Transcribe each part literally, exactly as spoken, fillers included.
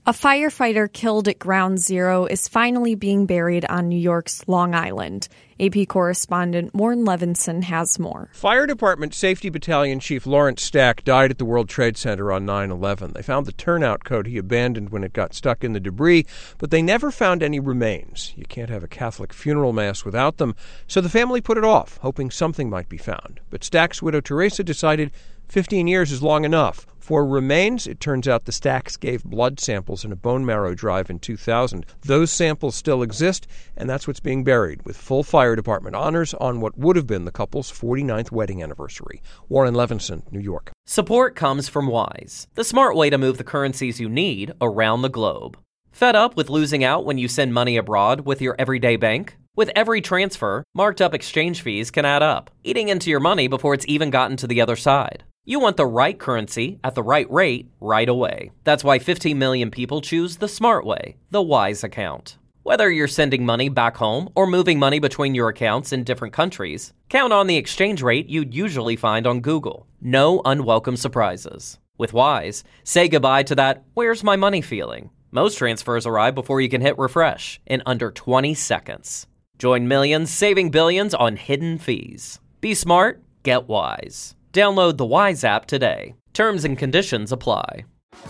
A firefighter killed at Ground Zero is finally being buried on New York's Long Island. A P correspondent Warren Levinson has more. Fire Department Safety Battalion Chief Lawrence Stack died at the World Trade Center on nine eleven. They found the turnout coat he abandoned when it got stuck in the debris, but they never found any remains. You can't have a Catholic funeral mass without them, so the family put it off, hoping something might be found. But Stack's widow Teresa decided fifteen years is long enough. For remains, it turns out the Stacks gave blood samples in a bone marrow drive in two thousand. Those samples still exist, and that's what's being buried, with full fire department honors on what would have been the couple's forty-ninth wedding anniversary. Warren Levinson, New York. Support comes from Wise, the smart way to move the currencies you need around the globe. Fed up with losing out when you send money abroad with your everyday bank? With every transfer, marked up exchange fees can add up, eating into your money before it's even gotten to the other side. You want the right currency at the right rate right away. That's why fifteen million people choose the smart way, the Wise account. Whether you're sending money back home or moving money between your accounts in different countries, count on the exchange rate you'd usually find on Google. No unwelcome surprises. With Wise, say goodbye to that "where's my money" feeling. Most transfers arrive before you can hit refresh in under twenty seconds. Join millions saving billions on hidden fees. Be smart, get Wise. Download the Wise app today. Terms and conditions apply.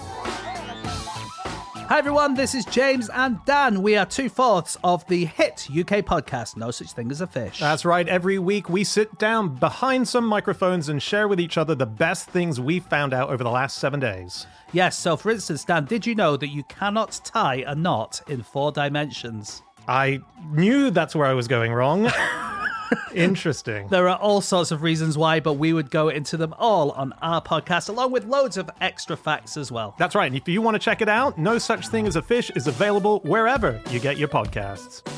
Hi everyone, this is James and Dan. We are two-fourths of the hit U K podcast, No Such Thing as a Fish. That's right. Every week we sit down behind some microphones and share with each other the best things we've found out over the last seven days. Yes, so for instance, Dan, did you know that you cannot tie a knot in four dimensions? I knew that's where I was going wrong. Interesting. There are all sorts of reasons why, but we would go into them all on our podcast, along with loads of extra facts as well. That's right. And if you want to check it out, No Such Thing as a Fish is available wherever you get your podcasts.